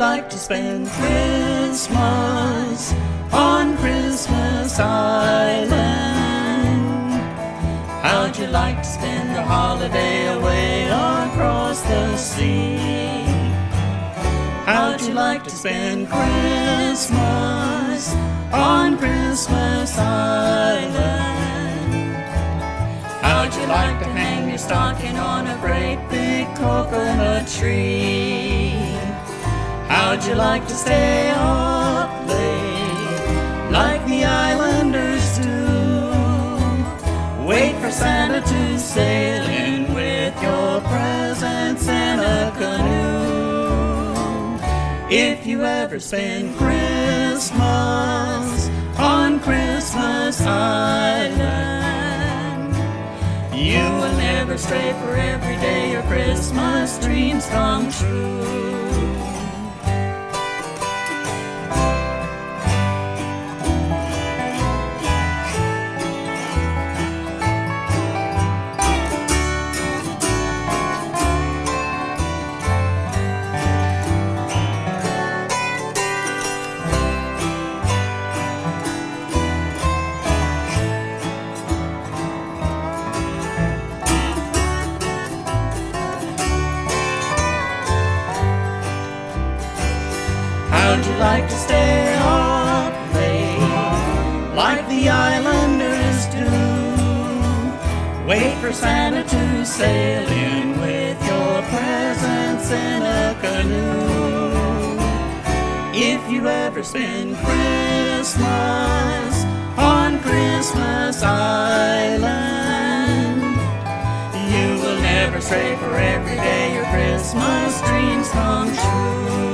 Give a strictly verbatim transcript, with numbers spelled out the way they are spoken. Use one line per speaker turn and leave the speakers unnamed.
like to spend Christmas on Christmas Island? How'd you like to spend the holiday away across the sea? How'd you like to spend Christmas on Christmas Island? How'd you like to hang your stocking on a great big coconut tree? How'd you like to stay up late like the islanders do? Wait for Santa to sail in with your presents in a canoe. If you ever spend Christmas on Christmas Island, you will never stray, for every day your Christmas dreams come true. How'd you like to stay up late like the islanders do? Wait for Santa to sail in with your presents in a canoe. If you ever spend Christmas on Christmas Island, you will never stray, for every day your Christmas dreams come true.